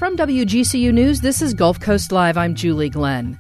From WGCU News, this is Gulf Coast Live. I'm Julie Glenn.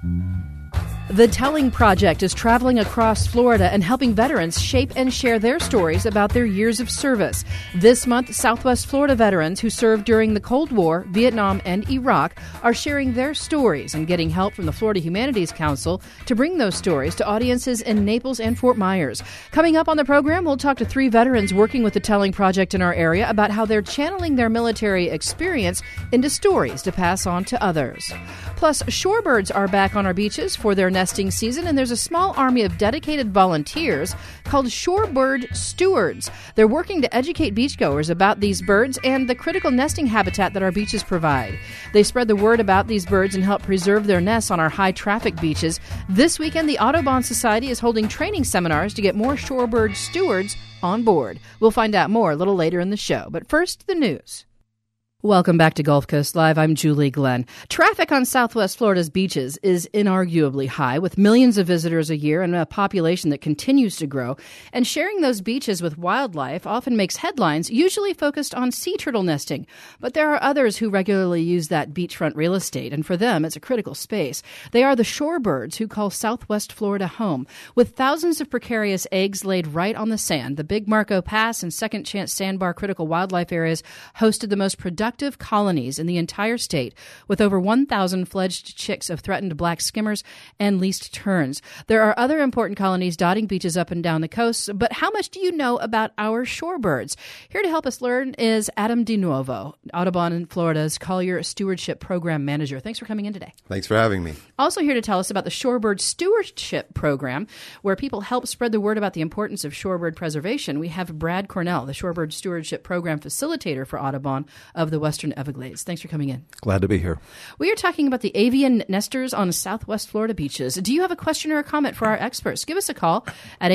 The Telling Project is traveling across Florida and helping veterans shape and share their stories about their years of service. This month, Southwest Florida veterans who served during the Cold War, Vietnam, and Iraq are sharing their stories and getting help from the Florida Humanities Council to bring those stories to audiences in Naples and Fort Myers. Coming up on the program, we'll talk to 3 veterans working with the Telling Project in our area about how they're channeling their military experience into stories to pass on to others. Plus, shorebirds are back on our beaches for their nesting season, and there's a small army of dedicated volunteers called Shorebird Stewards. They're working to educate beachgoers about these birds and the critical nesting habitat that our beaches provide. They spread the word about these birds and help preserve their nests on our high-traffic beaches. This weekend, the Audubon Society is holding training seminars to get more shorebird stewards on board. We'll find out more a little later in the show. But first, the news. Welcome back to Gulf Coast Live. I'm Julie Glenn. Traffic on Southwest Florida's beaches is inarguably high, with millions of visitors a year and a population that continues to grow. And sharing those beaches with wildlife often makes headlines, usually focused on sea turtle nesting. But there are others who regularly use that beachfront real estate, and for them, it's a critical space. They are the shorebirds who call Southwest Florida home. With thousands of precarious eggs laid right on the sand, the Big Marco Pass and Second Chance Sandbar critical wildlife areas hosted the most productive colonies in the entire state, with over 1,000 fledged chicks of threatened black skimmers and least terns. There are other important colonies dotting beaches up and down the coast, but how much do you know about our shorebirds? Here to help us learn is Adam DiNuovo, Audubon in Florida's Collier Stewardship Program Manager. Thanks for coming in today. Thanks for having me. Also here to tell us about the Shorebird Stewardship Program, where people help spread the word about the importance of shorebird preservation. We have Brad Cornell, the Shorebird Stewardship Program Facilitator for Audubon of the Western Everglades. Thanks for coming in. Glad to be here. We are talking about the avian nesters on Southwest Florida beaches. Do you have a question or a comment for our experts? Give us a call at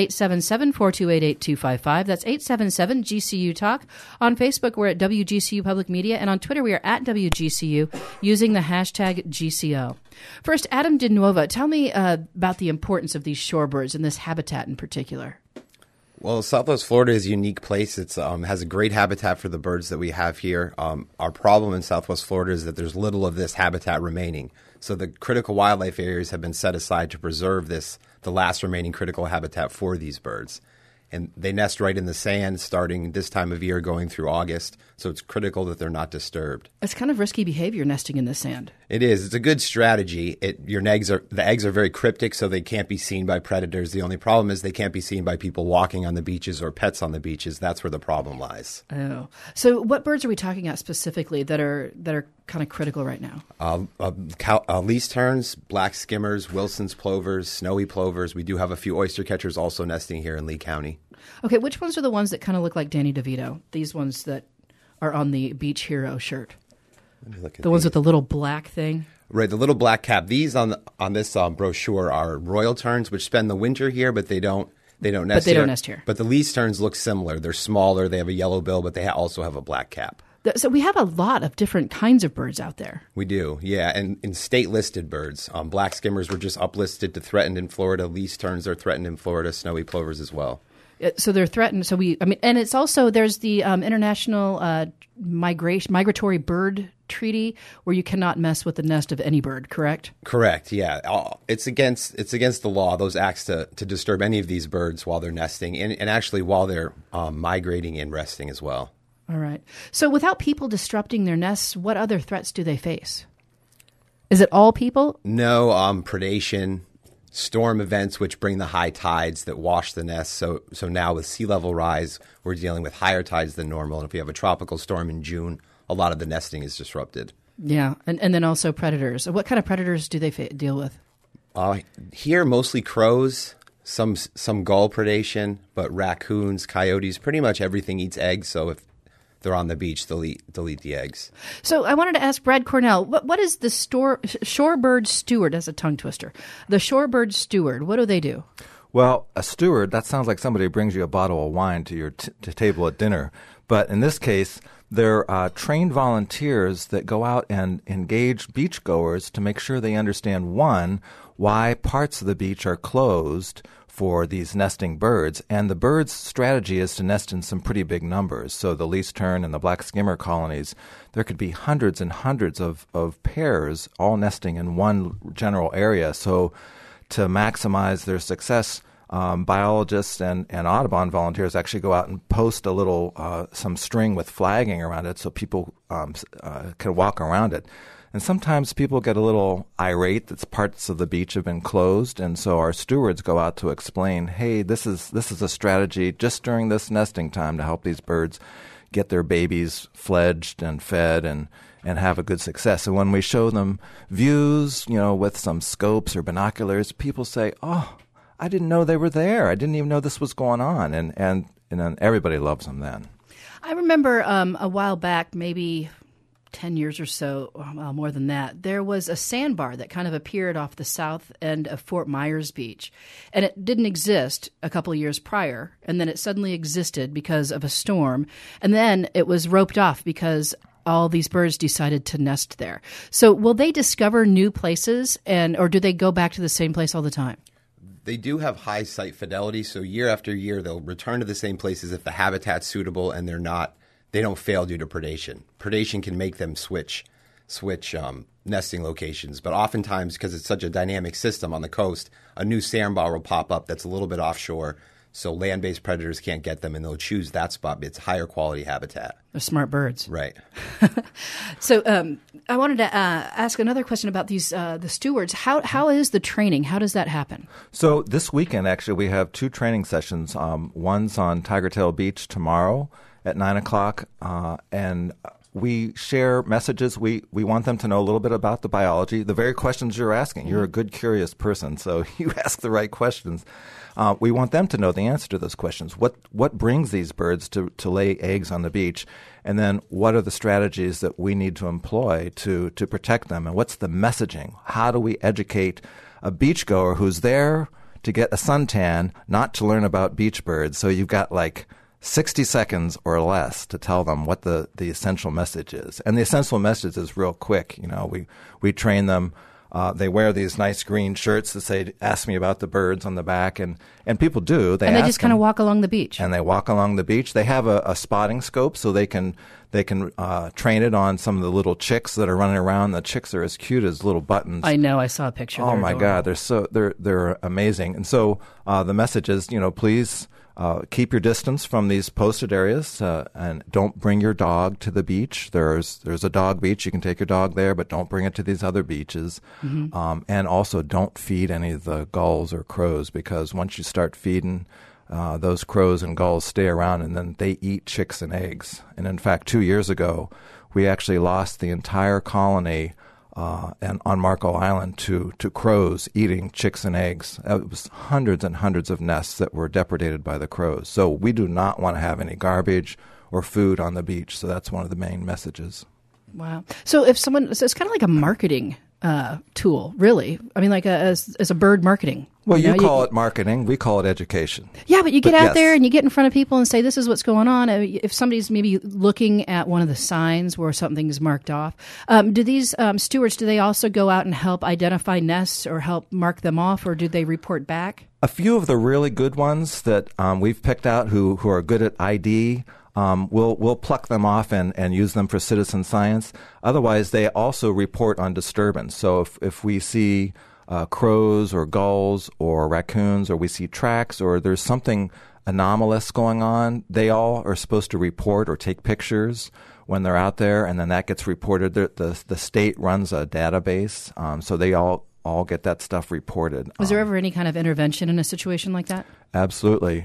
877-428-8255. That's 877-GCU Talk. On Facebook, we're at WGCU Public Media, and on Twitter, we are at WGCU using the hashtag GCO. First, Adam DiNuovo, tell me about the importance of these shorebirds and this habitat in particular. Well, Southwest Florida is a unique place. It has a great habitat for the birds that we have here. Our problem in Southwest Florida is that there's little of this habitat remaining. So the critical wildlife areas have been set aside to preserve the last remaining critical habitat for these birds. And they nest right in the sand starting this time of year going through August. So it's critical that they're not disturbed. It's kind of risky behavior nesting in the sand. It is. It's a good strategy. The eggs are very cryptic, so they can't be seen by predators. The only problem is they can't be seen by people walking on the beaches or pets on the beaches. That's where the problem lies. Oh. So what birds are we talking about specifically that are kind of critical right now? Least terns, black skimmers, Wilson's plovers, snowy plovers. We do have a few oyster catchers also nesting here in Lee County. Okay, which ones are the ones that kind of look like Danny DeVito? These ones that are on the Beach Hero shirt. Let me look at the ones with the little black thing. Right, the little black cap. These on this brochure are royal terns, which spend the winter here, but they don't nest here. But they don't nest here. But the least terns look similar. They're smaller. They have a yellow bill, but they also have a black cap. So we have a lot of different kinds of birds out there. We do, yeah. And in state-listed birds, black skimmers were just uplisted to threatened in Florida. Least terns are threatened in Florida. Snowy plovers as well. So they're threatened. And it's also, there's the International Migratory Bird Treaty where you cannot mess with the nest of any bird, correct? Correct, yeah. It's against the law, those acts to disturb any of these birds while they're nesting and actually while they're migrating and resting as well. All right. So without people disrupting their nests, what other threats do they face? Is it all people? No, predation, storm events which bring the high tides that wash the nest. So now with sea level rise, we're dealing with higher tides than normal. And if we have a tropical storm in June, a lot of the nesting is disrupted. Yeah, and then also predators. What kind of predators do they deal with? Here, mostly crows, some gull predation, but raccoons, coyotes, pretty much everything eats eggs. So if they're on the beach, they'll eat the eggs. So I wanted to ask Brad Cornell, what is the shorebird steward? That's a tongue twister. The shorebird steward, what do they do? Well, a steward, that sounds like somebody who brings you a bottle of wine to your table at dinner. But in this case, they're trained volunteers that go out and engage beachgoers to make sure they understand, one, why parts of the beach are closed for these nesting birds. And the birds' strategy is to nest in some pretty big numbers. So the least tern and the black skimmer colonies, there could be hundreds and hundreds of pairs all nesting in one general area. So to maximize their success, biologists and Audubon volunteers actually go out and post a little some string with flagging around it so people can walk around it. And sometimes people get a little irate that parts of the beach have been closed, and so our stewards go out to explain, hey, this is a strategy just during this nesting time to help these birds get their babies fledged and fed and have a good success. And when we show them views, with some scopes or binoculars, people say, oh, I didn't know they were there. I didn't even know this was going on. And then everybody loves them then. I remember a while back, maybe 10 years or so, well, more than that, there was a sandbar that kind of appeared off the south end of Fort Myers Beach. And it didn't exist a couple of years prior. And then it suddenly existed because of a storm. And then it was roped off because all these birds decided to nest there. So will they discover new places or do they go back to the same place all the time? They do have high site fidelity. So year after year, they'll return to the same places if the habitat's suitable and they don't fail due to predation. Predation can make them switch nesting locations. But oftentimes, because it's such a dynamic system on the coast, a new sandbar will pop up that's a little bit offshore, so land-based predators can't get them, and they'll choose that spot. It's higher quality habitat. They're smart birds. Right. So I wanted to ask another question about these the stewards. How is the training? How does that happen? So this weekend, actually, we have 2 training sessions. One's on Tiger Tail Beach tomorrow at 9 o'clock, and we share messages. We want them to know a little bit about the biology, the very questions you're asking. You're a good, curious person, so you ask the right questions. We want them to know the answer to those questions. What brings these birds to lay eggs on the beach? And then what are the strategies that we need to employ to protect them? And what's the messaging? How do we educate a beachgoer who's there to get a suntan, not to learn about beach birds? So you've got 60 seconds or less to tell them what the essential message is. And the essential message is real quick. We train them. They wear these nice green shirts that say, ask me about the birds on the back. And people do. They just kind of walk along the beach. And they walk along the beach. They have a spotting scope so they can train it on some of the little chicks that are running around. The chicks are as cute as little buttons. I know. I saw a picture. Oh, my God. They're amazing. And so the message is, please keep your distance from these posted areas and don't bring your dog to the beach. There's a dog beach. You can take your dog there, but don't bring it to these other beaches. Mm-hmm. And also don't feed any of the gulls or crows, because once you start feeding, those crows and gulls stay around and then they eat chicks and eggs. And in fact, 2 years ago, we actually lost the entire colony and on Marco Island to crows eating chicks and eggs. It was hundreds and hundreds of nests that were depredated by the crows. So we do not want to have any garbage or food on the beach. So that's one of the main messages. Wow. So it's kind of like a marketing tool, really. I mean, as a bird marketing. Well, you call it marketing. We call it education. Yeah, but you get out there and you get in front of people and say, this is what's going on. If somebody's maybe looking at one of the signs where something's marked off, do these stewards, do they also go out and help identify nests or help mark them off, or do they report back? A few of the really good ones that we've picked out who are good at ID, we'll pluck them off and use them for citizen science. Otherwise, they also report on disturbance. So if we see crows or gulls or raccoons, or we see tracks, or there's something anomalous going on, they all are supposed to report or take pictures when they're out there, and then that gets reported. The state runs a database, so they all get that stuff reported. Was there ever any kind of intervention in a situation like that? Absolutely.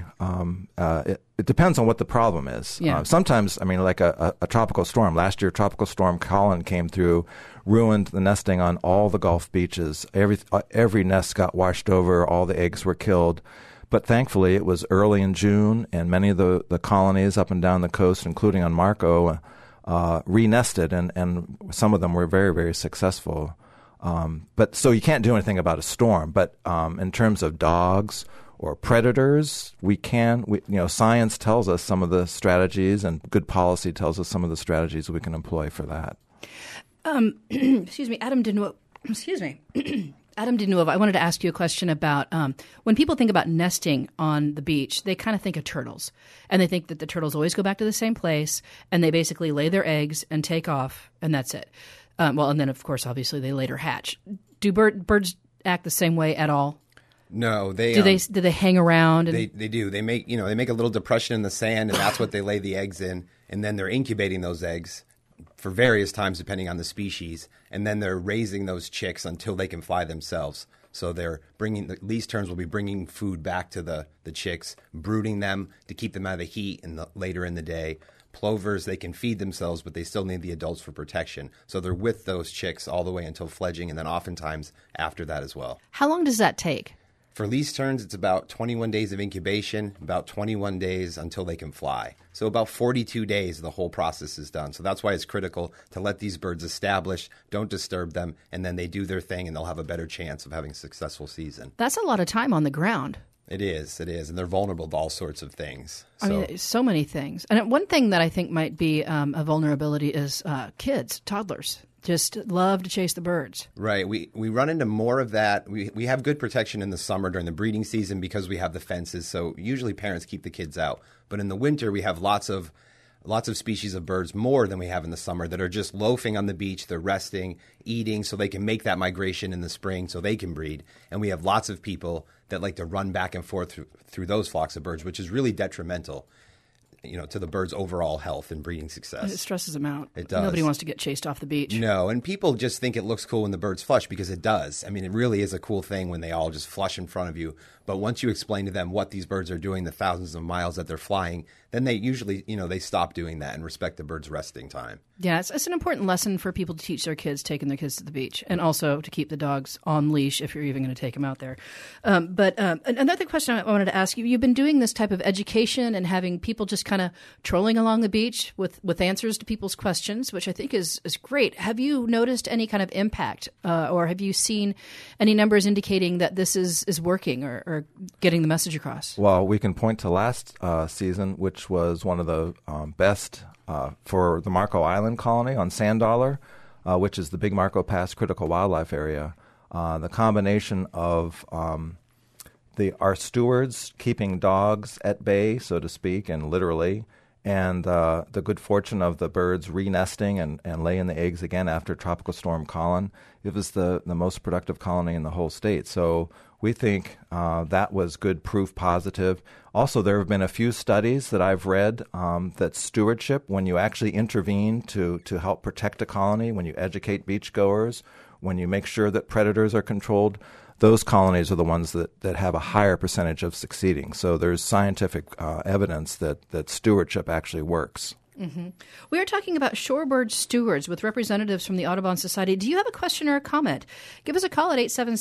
It depends on what the problem is. Yeah. Sometimes, like a tropical storm. Last year, Tropical Storm Colin came through, ruined the nesting on all the Gulf beaches. Every nest got washed over. All the eggs were killed. But thankfully, it was early in June, and many of the colonies up and down the coast, including on Marco, re-nested, and some of them were very, very successful. But so you can't do anything about a storm. But in terms of dogs or predators, science tells us some of the strategies, and good policy tells us some of the strategies we can employ for that. Excuse me, Adam Deneau. Excuse me. Adam Denuova, I wanted to ask you a question about when people think about nesting on the beach, they kind of think of turtles. And they think that the turtles always go back to the same place, and they basically lay their eggs and take off, and that's it. And then, of course, obviously, they later hatch. Do birds act the same way at all? No, they do they hang around? They do. They make a little depression in the sand, and that's what they lay the eggs in. And then they're incubating those eggs for various times depending on the species, and then they're raising those chicks until they can fly themselves. So they're least terns will be bringing food back to the chicks, brooding them to keep them out of the heat later in the day. Plovers, they can feed themselves, but they still need the adults for protection. So they're with those chicks all the way until fledging, and then oftentimes after that as well. How long does that take? For least terns, it's about 21 days of incubation, about 21 days until they can fly. So about 42 days the whole process is done. So that's why it's critical to let these birds establish, don't disturb them, and then they do their thing and they'll have a better chance of having a successful season. That's a lot of time on the ground. It is. And they're vulnerable to all sorts of things. I mean, so many things. And one thing that I think might be a vulnerability is kids, toddlers. Just love to chase the birds. Right. We run into more of that. We have good protection in the summer during the breeding season because we have the fences. So usually parents keep the kids out. But in the winter, we have lots of species of birds, more than we have in the summer, that are just loafing on the beach. They're resting, eating, so they can make that migration in the spring so they can breed. And we have lots of people that like to run back and forth through those flocks of birds, which is really detrimental, to the bird's overall health and breeding success. It stresses them out. It does. Nobody wants to get chased off the beach. No, and people just think it looks cool when the birds flush, because it does. I mean, it really is a cool thing when they all just flush in front of you. But once you explain to them what these birds are doing, the thousands of miles that they're flying, then they usually, they stop doing that and respect the bird's resting time. Yeah, it's an important lesson for people to teach their kids, taking their kids to the beach, and also to keep the dogs on leash if you're even going to take them out there. But another question I wanted to ask you, you've been doing this type of education and having people just kind of trolling along the beach with answers to people's questions, which I think is great. Have you noticed any kind of impact or have you seen any numbers indicating that this is working or getting the message across? Well, we can point to last season, which was one of the best for the Marco Island colony on Sand Dollar, which is the Big Marco Pass Critical Wildlife Area. The combination of our stewards keeping dogs at bay, so to speak, and literally, and the good fortune of the birds re-nesting and laying the eggs again after Tropical Storm Colin, it was the most productive colony in the whole state. So we think that was good proof positive. Also, there have been a few studies that I've read that stewardship, when you actually intervene to help protect a colony, when you educate beachgoers, when you make sure that predators are controlled, those colonies are the ones that have a higher percentage of succeeding. So there's scientific evidence that stewardship actually works. Mm-hmm. We are talking about shorebird stewards with representatives from the Audubon Society. Do you have a question or a comment? Give us a call at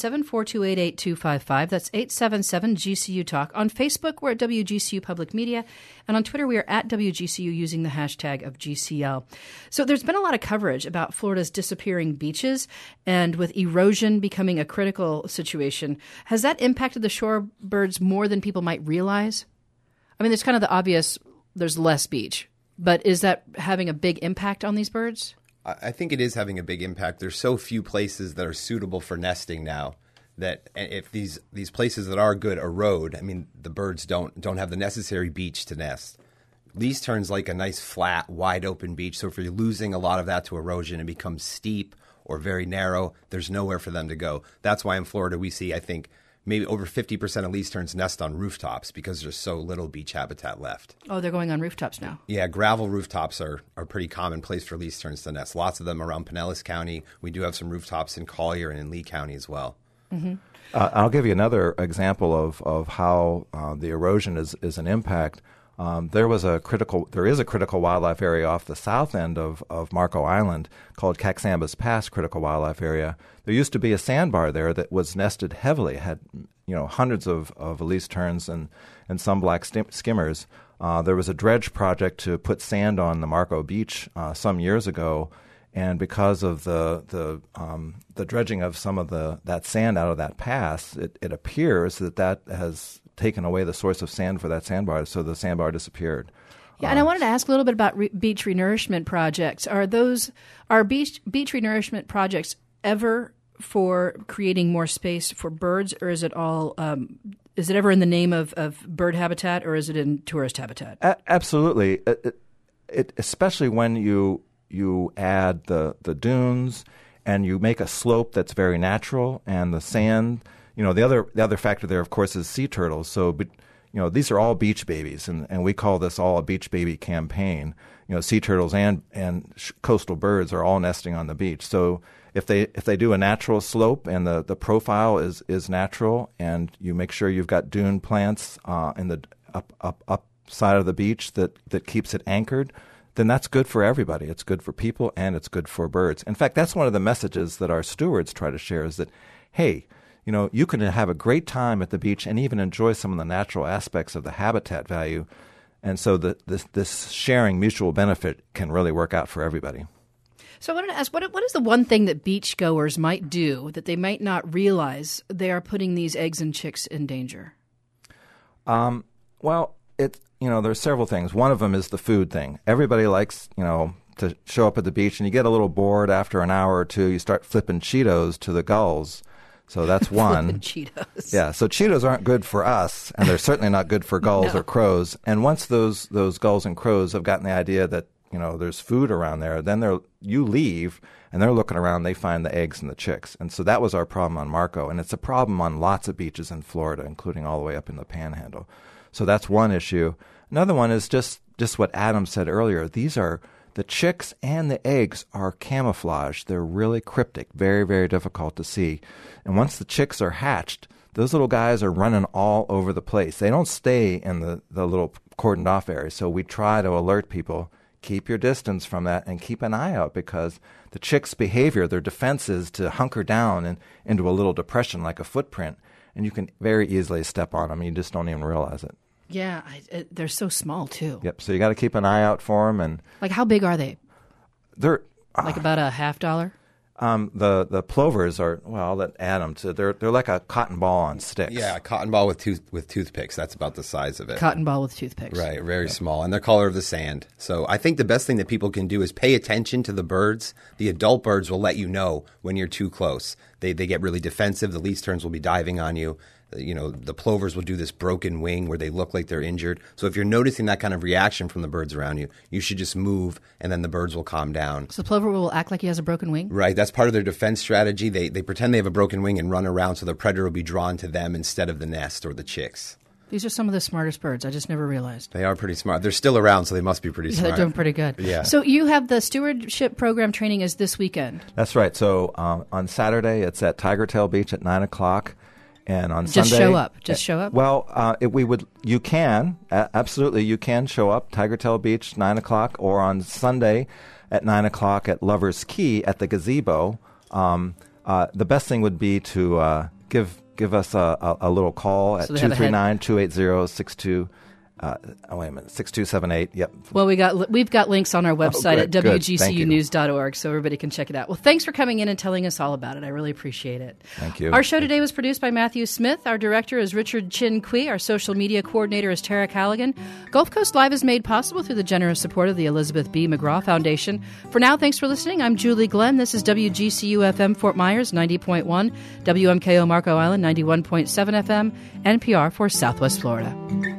877-428-8255. That's 877-GCU-TALK. On Facebook, we're at WGCU Public Media. And on Twitter, we are at WGCU using the hashtag of GCL. So there's been a lot of coverage about Florida's disappearing beaches, and with erosion becoming a critical situation. Has that impacted the shorebirds more than people might realize? I mean, there's kind of the obvious, there's less beach. But is that having a big impact on these birds? I think it is having a big impact. There's so few places that are suitable for nesting now that if these places that are good erode, I mean, the birds don't have the necessary beach to nest. Least terns like a nice flat, wide open beach. So if you're losing a lot of that to erosion and becomes steep or very narrow, there's nowhere for them to go. That's why in Florida we see, I think, maybe over 50% of least terns nest on rooftops because there's so little beach habitat left. Oh, they're going on rooftops now. Yeah, gravel rooftops are a pretty common place for least terns to nest. Lots of them around Pinellas County. We do have some rooftops in Collier and in Lee County as well. Mm-hmm. I'll give you another example of how the erosion is an impact. There is a critical wildlife area off the south end of Marco Island called Caxambas Pass Critical Wildlife Area. There used to be a sandbar there that was nested heavily, had hundreds of least terns and some black skimmers. There was a dredge project to put sand on the Marco Beach some years ago, and because of the dredging of some of that sand out of that pass, it appears that has taken away the source of sand for that sandbar, so the sandbar disappeared. Yeah, and I wanted to ask a little bit about beach renourishment projects. Are beach renourishment projects ever for creating more space for birds, or is it all? Is it ever in the name of bird habitat, or is it in tourist habitat? Absolutely. It especially when you add the dunes and you make a slope that's very natural, and the sand. The other factor there, of course, is sea turtles. So, these are all beach babies, and we call this all a beach baby campaign. Sea turtles and coastal birds are all nesting on the beach. So if they do a natural slope and the profile is natural, and you make sure you've got dune plants in the up side of the beach that keeps it anchored, then that's good for everybody. It's good for people and it's good for birds. In fact, that's one of the messages that our stewards try to share is that, hey, you can have a great time at the beach and even enjoy some of the natural aspects of the habitat value. And so this sharing mutual benefit can really work out for everybody. So I wanted to ask, what is the one thing that beachgoers might do that they might not realize they are putting these eggs and chicks in danger? Well, there's several things. One of them is the food thing. Everybody likes, to show up at the beach, and you get a little bored after an hour or two. You start flipping Cheetos to the gulls. So that's one. Flipping Cheetos. Yeah, so Cheetos aren't good for us, and they're certainly not good for gulls or crows. And once those gulls and crows have gotten the idea that, there's food around there, then you leave, and they're looking around, they find the eggs and the chicks. And so that was our problem on Marco, and it's a problem on lots of beaches in Florida, including all the way up in the Panhandle. So that's one issue. Another one is just what Adam said earlier. The chicks and the eggs are camouflaged. They're really cryptic, very, very difficult to see. And once the chicks are hatched, those little guys are running all over the place. They don't stay in the little cordoned off area. So we try to alert people, keep your distance from that and keep an eye out, because the chick's behavior, their defense is to hunker down and into a little depression like a footprint, and you can very easily step on them. You just don't even realize it. Yeah, they're so small too. Yep. So you got to keep an eye out for them. And like, how big are they? They're like about a $50. The plovers are, that add them to. They're like a cotton ball on sticks. Yeah, a cotton ball with toothpicks. That's about the size of it. Cotton ball with toothpicks. Right, very small, and they're color of the sand. So I think the best thing that people can do is pay attention to the birds. The adult birds will let you know when you're too close. They get really defensive. The least terns will be diving on you. The plovers will do this broken wing where they look like they're injured. So if you're noticing that kind of reaction from the birds around you, you should just move, and then the birds will calm down. So the plover will act like he has a broken wing? Right. That's part of their defense strategy. They pretend they have a broken wing and run around so the predator will be drawn to them instead of the nest or the chicks. These are some of the smartest birds. I just never realized. They are pretty smart. They're still around, so they must be pretty smart. They're doing pretty good. Yeah. So you have the stewardship program training is this weekend. That's right. So on Saturday, it's at Tiger Tail Beach at 9 o'clock. And on Just Sunday, show up. Just show up. Well, you can absolutely. You can show up Tiger Tail Beach 9 o'clock, or on Sunday at 9 o'clock at Lovers Key at the gazebo. The best thing would be to give us a little call at 239-280-62. 6278. Yep. Well, we've got links on our website at wgcunews.org, so everybody can check it out. Well, thanks for coming in and telling us all about it. I really appreciate it. Thank you. Our show today was produced by Matthew Smith. Our director is Richard Chin Kui. Our social media coordinator is Tara Callaghan. Gulf Coast Live is made possible through the generous support of the Elizabeth B. McGraw Foundation. For now, thanks for listening. I'm Julie Glenn. This is WGCU-FM Fort Myers 90.1, WMKO Marco Island 91.7 FM, NPR for Southwest Florida.